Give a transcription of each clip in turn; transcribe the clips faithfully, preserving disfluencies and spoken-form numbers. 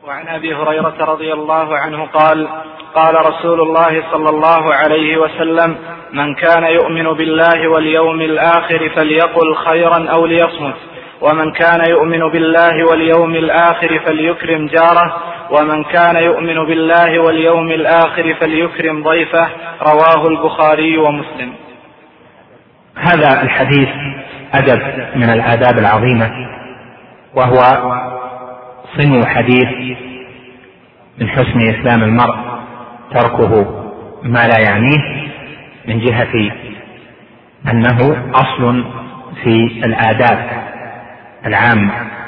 وعن أبي هريرة رضي الله عنه قال قال رسول الله صلى الله عليه وسلم: من كان يؤمن بالله واليوم الآخر فليقل خيرا أو ليصمت، ومن كان يؤمن بالله واليوم الآخر فليكرم جاره، ومن كان يؤمن بالله واليوم الآخر فليكرم ضيفه. رواه البخاري ومسلم. هذا الحديث أدب من الآداب العظيمة، وهو صنو حديث من حسن إسلام المرء تركه ما لا يعنيه، من جهة أنه أصل في الآداب العامة.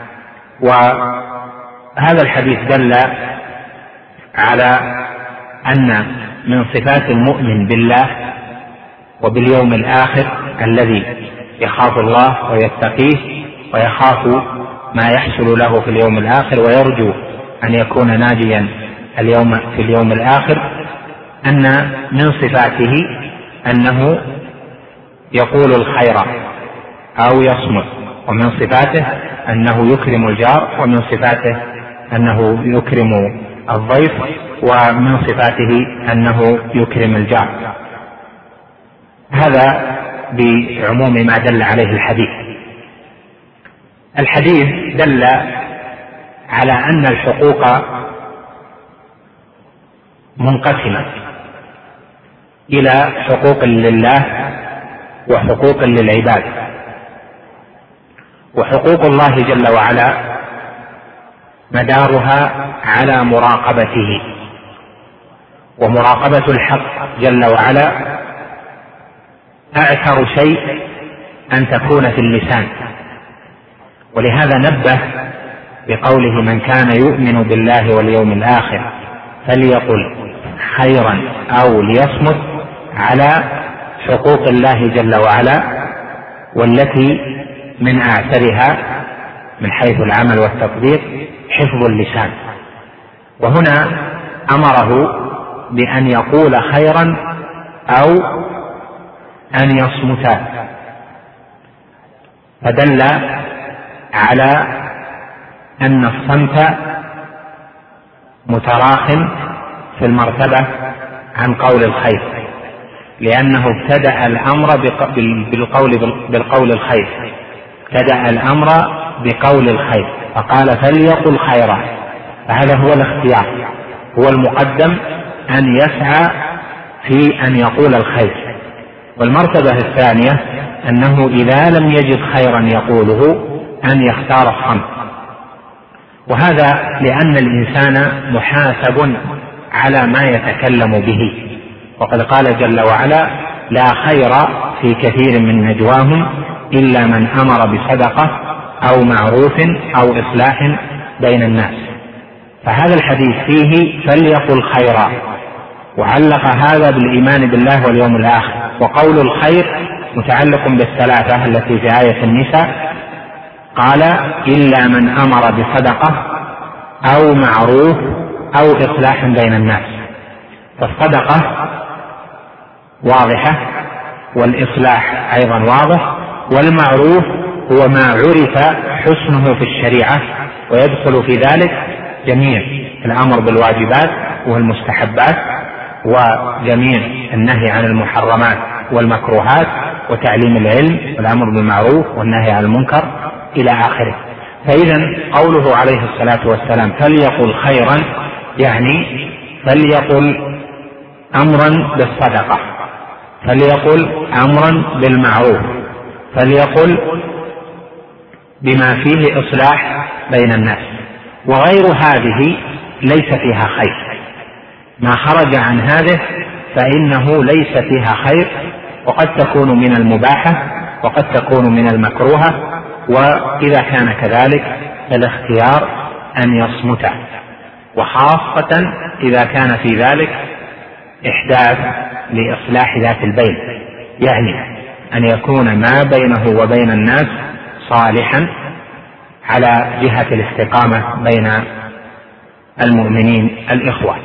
وهذا الحديث دل على أن من صفات المؤمن بالله وباليوم الآخر الذي يخاف الله ويتقيه ويخاف ما يحصل له في اليوم الآخر ويرجو أن يكون ناجيا اليوم في اليوم الآخر، أن من صفاته أنه يقول الخير أو يصمت، ومن صفاته أنه يكرم الجار، ومن صفاته أنه يكرم الضيف، ومن صفاته أنه يكرم الجار. هذا بعموم ما دل عليه الحديث. الحديث دل على أن الحقوق منقسمة إلى حقوق لله وحقوق للعباد. وحقوق الله جل وعلا مدارها على مراقبته، ومراقبة الحق جل وعلا أعثر شيء أن تكون في اللسان، ولهذا نبه بقوله: من كان يؤمن بالله واليوم الآخر فليقل خيرا أو ليصمت، على حقوق الله جل وعلا، والتي من أعثرها من حيث العمل والتطبيق حفظ اللسان. وهنا أمره بأن يقول خيرا أو أن يصمت، فدل على أن الصمت متراخٍ في المرتبة عن قول الخير، لأنه ابتدأ الأمر بالقول بالقول الخير، ابتدأ الأمر بقول الخير فقال فليقل خيرا، فهذا هو الاختيار، هو المقدم أن يسعى في أن يقول الخير. والمرتبة الثانية أنه إذا لم يجد خيرا يقوله أن يختار الصمت، وهذا لأن الإنسان محاسب على ما يتكلم به، وقد قال جل وعلا: لا خير في كثير من نجواهم إلا من أمر بصدقة أو معروف أو إصلاح بين الناس. فهذا الحديث فيه فليقل خيرا، وعلق هذا بالإيمان بالله واليوم الآخر. وقول الخير متعلق بالثلاثة التي في آية النساء، قال: إلا من أمر بصدقة أو معروف أو إصلاح بين الناس. فالصدقة واضحة، والإصلاح أيضا واضح، والمعروف هو ما عرف حسنه في الشريعة، ويدخل في ذلك جميع الأمر بالواجبات والمستحبات، وجميع النهي عن المحرمات والمكروهات، وتعليم العلم والأمر بالمعروف والنهي عن المنكر إلى آخره. فإذا قوله عليه الصلاة والسلام فليقل خيرا، يعني فليقل أمرا بالصدقة، فليقل أمرا بالمعروف، فليقل بما فيه إصلاح بين الناس. وغير هذه ليس فيها خير، ما خرج عن هذه فإنه ليس فيها خير، وقد تكون من المباحة وقد تكون من المكروهة. وإذا كان كذلك فالاختيار أن يصمت، وخاصة إذا كان في ذلك إحداث لإصلاح ذات البين، يعني أن يكون ما بينه وبين الناس صالحا على جهة الاستقامة بين المؤمنين الإخوة.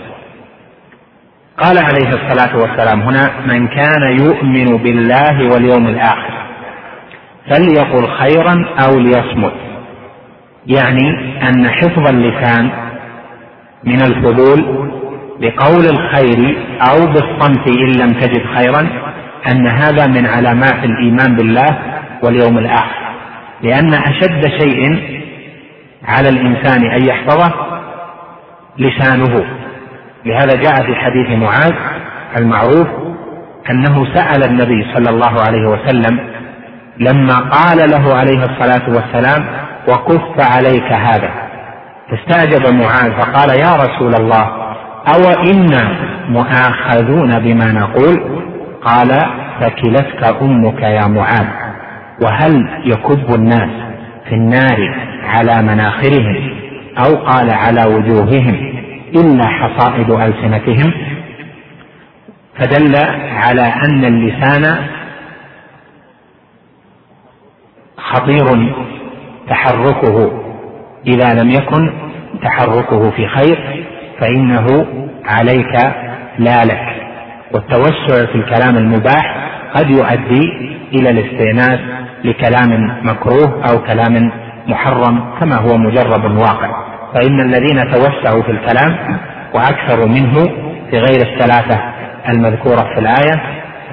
قال عليه الصلاة والسلام هنا: من كان يؤمن بالله واليوم الآخر فليقل خيرا أو ليصمت، يعني أن حفظ اللسان من الفضول بقول الخير أو بالصمت إن لم تجد خيرا، أن هذا من علامات الإيمان بالله واليوم الآخر، لأن أشد شيء على الإنسان أن يحفظه لسانه. لهذا جاء في حديث معاذ المعروف أنه سأل النبي صلى الله عليه وسلم لما قال له عليه الصلاة والسلام: وكف عليك هذا، فاستعجب معاذ فقال: يا رسول الله، أو إنا مؤاخذون بما نقول؟ قال: فكلتك أمك يا معاذ، وهل يكب الناس في النار على مناخرهم أو قال على وجوههم إلا حصائد ألسنتهم؟ فدل على أن اللسان خطير تحركه، إذا لم يكن تحركه في خير فإنه عليك لا لك. والتوسع في الكلام المباح قد يؤدي إلى الاستئناس لكلام مكروه أو كلام محرم كما هو مجرب واقع. فإن الذين توسعوا في الكلام وأكثروا منه في غير الثلاثة المذكورة في الآية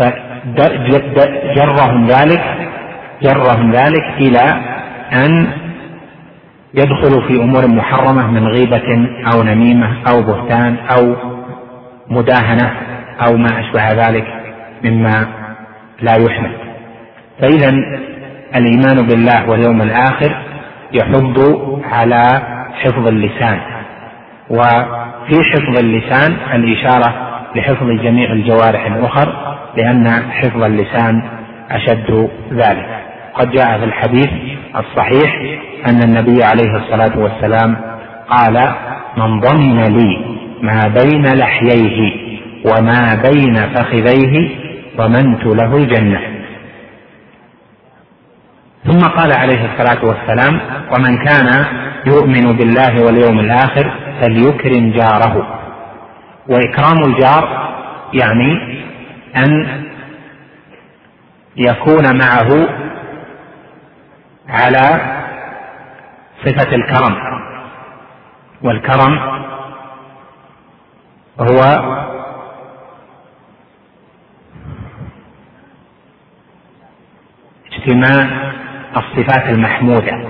فجرهم ذلك جرهم ذلك إلى أن يدخلوا في أمور محرمة من غيبة أو نميمة أو بهتان أو مداهنة أو ما أشبه ذلك مما لا يحمد. فإذا الإيمان بالله واليوم الآخر يحض على حفظ اللسان، وفي حفظ اللسان الإشارة لحفظ جميع الجوارح الأخر، لأن حفظ اللسان أشد ذلك. قد جاء في الحديث الصحيح أن النبي عليه الصلاة والسلام قال: من ضمن لي ما بين لحييه وما بين فخذيه ضمنت له الجنة. ثم قال عليه الصلاة والسلام: ومن كان يؤمن بالله واليوم الآخر فليكرم جاره. وإكرام الجار يعني أن يكون معه على صفة الكرم، والكرم هو اجتماع الصفات المحمودة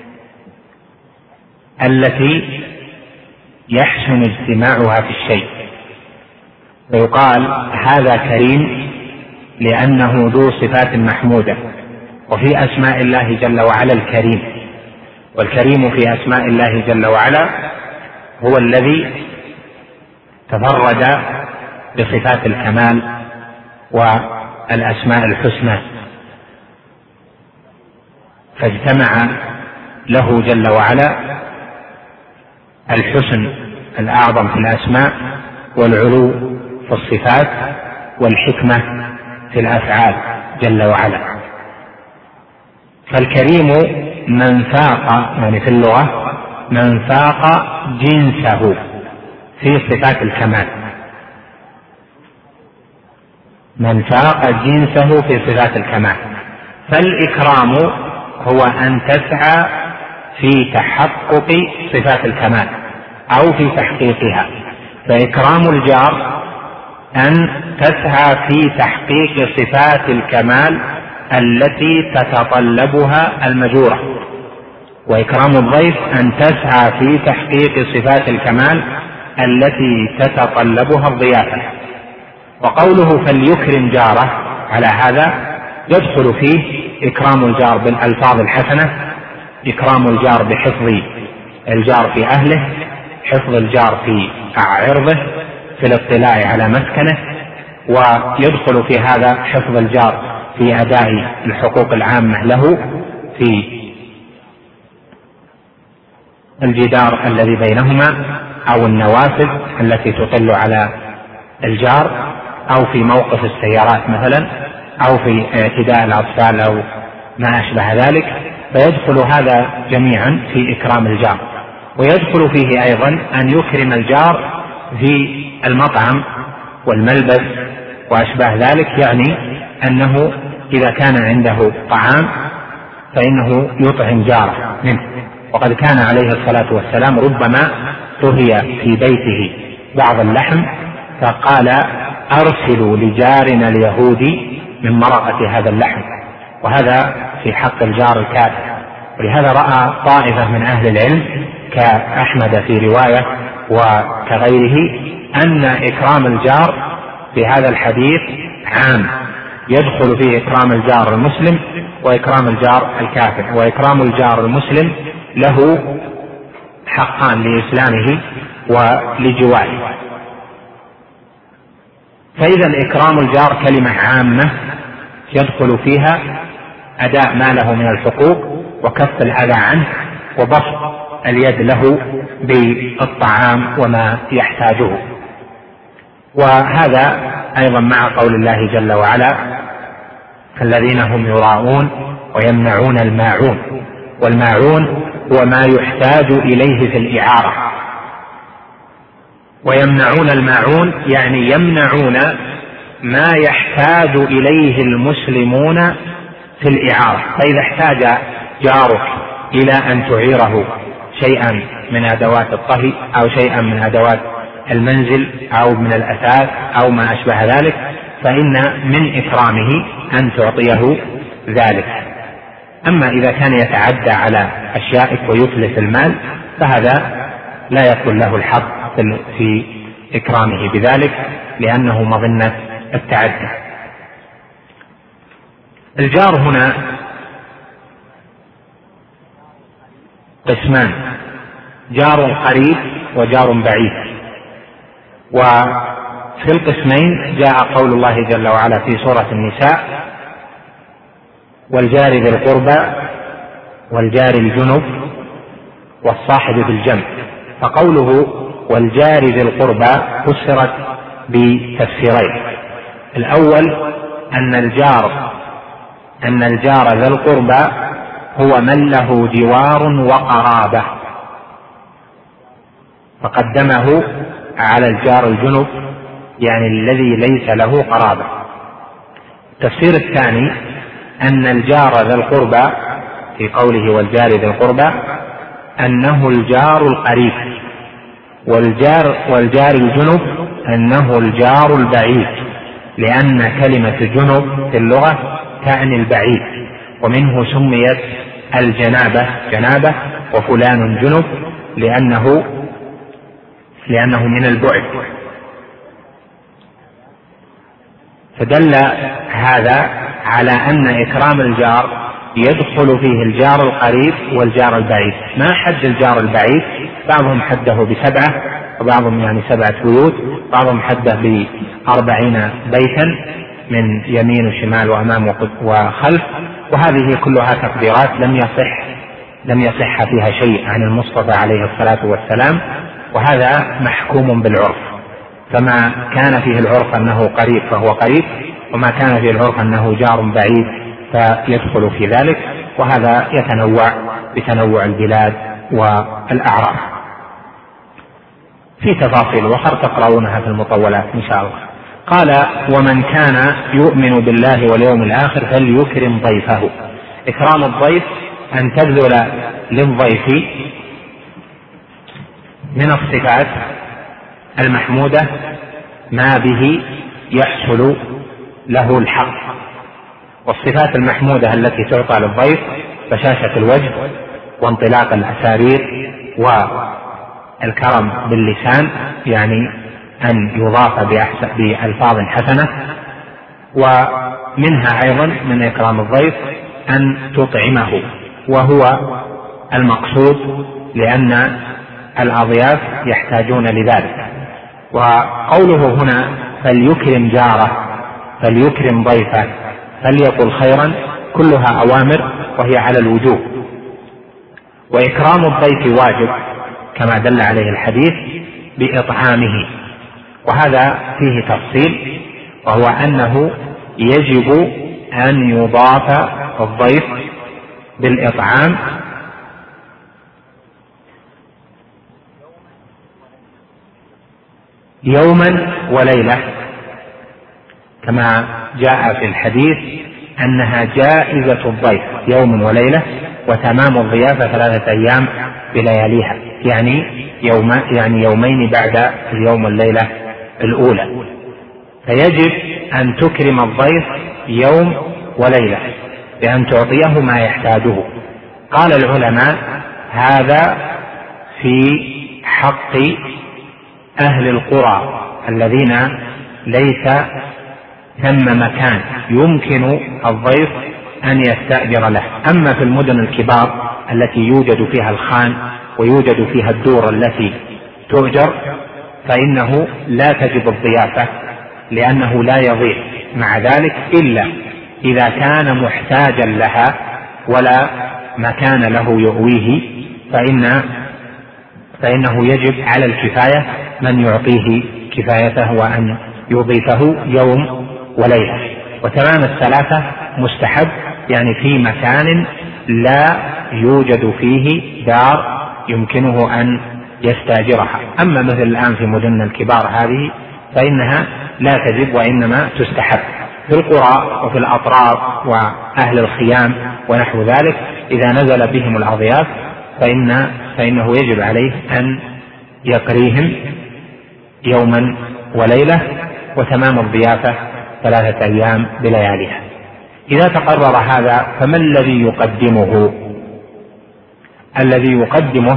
التي يحسن اجتماعها في الشيء، ويقال هذا كريم لأنه ذو صفات محمودة. وفي أسماء الله جل وعلا الكريم، والكريم في أسماء الله جل وعلا هو الذي تفرد بصفات الكمال والأسماء الحسنى، فاجتمع له جل وعلا الحسن الأعظم في الأسماء والعلو في الصفات والحكمة في الأفعال جل وعلا. فالكريم من فاق، يعني في اللغة من فاق جنسه في صفات الكمال، من فاق جنسه في صفات الكمال. فالإكرام هو أن تسعى في تحقق صفات الكمال أو في تحقيقها. فإكرام الجار أن تسعى في تحقيق صفات الكمال التي تتطلبها المجورة، وإكرام الضيف أن تسعى في تحقيق صفات الكمال التي تتطلبها الضيافة. وقوله فليكرم جاره على هذا يدخل فيه إكرام الجار بالألفاظ الحسنة، إكرام الجار بحفظ الجار في أهله، حفظ الجار في عرضه، في الاطلاع على مسكنه، ويدخل في هذا حفظ الجار في أداء الحقوق العامة له في الجدار الذي بينهما أو النوافذ التي تطل على الجار، أو في موقف السيارات مثلا، أو في اعتداء الأطفال أو ما أشبه ذلك. فيدخل هذا جميعا في إكرام الجار. ويدخل فيه أيضا أن يكرم الجار في المطعم والملبس وأشبه ذلك، يعني أنه إذا كان عنده طعام فإنه يطعم جاره منه. وقد كان عليه الصلاة والسلام ربما طهي في بيته بعض اللحم فقال أرسلوا لجارنا اليهودي من مرقة هذا اللحم، وهذا في حق الجار الكافر. ولهذا رأى طائفة من أهل العلم كأحمد في رواية وكغيره أن إكرام الجار في هذا الحديث عام، يدخل فيه إكرام الجار المسلم وإكرام الجار الكافر. وإكرام الجار المسلم له حقان لإسلامه ولجواره. فإذا إكرام الجار كلمة عامة يدخل فيها أداء ما له من الحقوق وكف الأذى عنه وبسط اليد له بالطعام وما يحتاجه. وهذا أيضا مع قول الله جل وعلا الذين هم يراءون ويمنعون الماعون. والماعون هو ما يحتاج إليه في الإعارة. ويمنعون الماعون يعني يمنعون ما يحتاج إليه المسلمون في الإعارة. فإذا احتاج جارك إلى أن تعيره شيئا من أدوات الطهي أو شيئا من أدوات المنزل أو من الأثاث أو ما أشبه ذلك فإن من إكرامه أن تعطيه ذلك. أما إذا كان يتعدى على أشيائك ويتلف المال فهذا لا يكون له الحق في إكرامه بذلك لأنه مظنة التعدي. الجار هنا قسمان: جار قريب وجار بعيد. وفي القسمين جاء قول الله جل وعلا في سورة النساء: والجار ذي القربى والجار الجنب والصاحب بالجنب. فقوله والجار ذي القربى فسرت بتفسيرين: الأول أن الجار أن الجار ذا القربى هو من له جوار وقرابة، فقدمه على الجار الجنب يعني الذي ليس له قرابة. التفسير الثاني أن الجار ذا القربى في قوله والجار ذي القربى أنه الجار القريب، والجار والجار الجنب أنه الجار البعيد، لأن كلمة جنب في اللغة تعني البعيد، ومنه سميت الجنابة جنابة وفلان جنب لأنه لأنه من البعد. فدل هذا على أن إكرام الجار يدخل فيه الجار القريب والجار البعيد. ما حد الجار البعيد؟ بعضهم حده بسبعة، وبعضهم يعني سبعة بيوت، بعضهم حده بأربعين بيتا من يمين وشمال وأمام وخلف. وهذه كلها تقديرات لم يصح لم يصح فيها شيء عن المصطفى عليه الصلاة والسلام، وهذا محكوم بالعرف. فما كان فيه العرف أنه قريب فهو قريب، وما كان فيه العرف أنه جار بعيد فيدخل في ذلك. وهذا يتنوع بتنوع البلاد والأعراف. في تفاصيل أخرى تقرؤونها في المطولات إن شاء الله. قال: ومن كان يؤمن بالله واليوم الآخر فليكرم ضيفه. إكرام الضيف أن تبذل للضيف من الصفات المحمودة ما به يحصل له الحق. والصفات المحمودة التي تعطى للضيف بشاشة الوجه وانطلاق الأسارير والكرم باللسان، يعني أن يضاف بألفاظ حسنة. ومنها أيضا من إكرام الضيف أن تطعمه، وهو المقصود لأن الأضياف يحتاجون لذلك. وقوله هنا فليكرم جاره فليكرم ضيفه فليقل خيرا كلها أوامر وهي على الوجوب. وإكرام الضيف واجب كما دل عليه الحديث بإطعامه، وهذا فيه تفصيل، وهو أنه يجب أن يضاف الضيف بالإطعام يوما وليلة، كما جاء في الحديث أنها جائزة الضيف يوم وليلة، وتمام الضيافة ثلاثة أيام بلياليها. يعني يوم يعني يومين بعد اليوم والليلة الأولى، فيجب أن تكرم الضيف يوم وليلة بأن تعطيه ما يحتاجه. قال العلماء هذا في حق أهل القرى الذين ليس ثم مكان يمكن الضيف أن يستأجر له. أما في المدن الكبار التي يوجد فيها الخان ويوجد فيها الدور التي تؤجر فإنه لا تجب الضيافة، لأنه لا يضيع مع ذلك إلا إذا كان محتاجا لها ولا مكان له يؤويه، فإن فإنه يجب على الكفاية من يعطيه كفايته وأن يضيفه يوم وليلة. وتمام الثلاثة مستحب، يعني في مكان لا يوجد فيه دار يمكنه أن يستاجرها. أما مثل الآن في مدن الكبار هذه فإنها لا تجب وإنما تستحب. في القرى وفي الأطراف وأهل الخيام ونحو ذلك إذا نزل بهم الأضياف فإن فإنه يجب عليه أن يقريهم يوما وليلة، وتمام الضيافة ثلاثة أيام بلياليها. إذا تقرر هذا فما الذي يقدمه؟ الذي يقدمه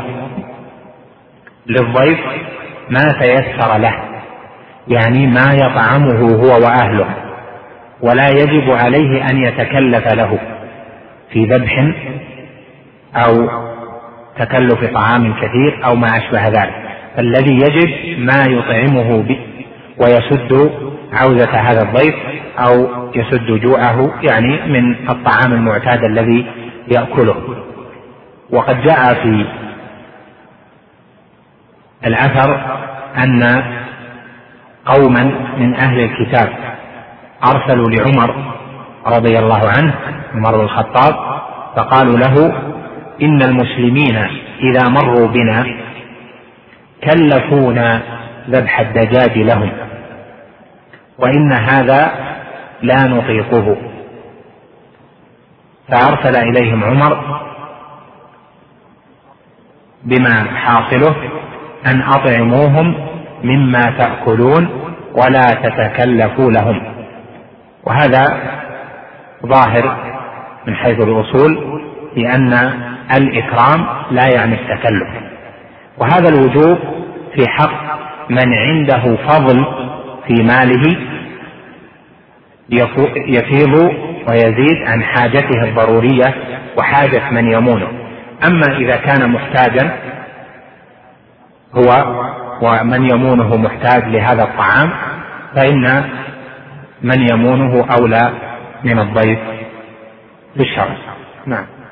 للضيف ما تيسر له، يعني ما يطعمه هو وأهله، ولا يجب عليه أن يتكلف له في ذبح أو تكلف طعام كثير أو ما أشبه ذلك. فالذي يجب ما يطعمه به ويسد عوزة هذا الضيف أو يسد جوعه، يعني من الطعام المعتاد الذي يأكله. وقد جاء في الأثر أن قوما من أهل الكتاب أرسلوا لعمر رضي الله عنه عمر بن الخطاب فقالوا له إن المسلمين إذا مروا بنا كلفونا ذبح الدجاج لهم، وإن هذا لا نطيقه. فأرسل إليهم عمر بما حاصله أن أطعموهم مما تأكلون ولا تتكلفوا لهم. وهذا ظاهر من حيث الأصول لأن الإكرام لا يعني التكلف، وهذا الوجوب في حق من عنده فضل في ماله يفيض ويزيد عن حاجته الضرورية وحاجة من يمونه. أما إذا كان محتاجا هو ومن يمونه محتاج لهذا الطعام فإن من يمونه أولى من الضيف بالشرع. نعم.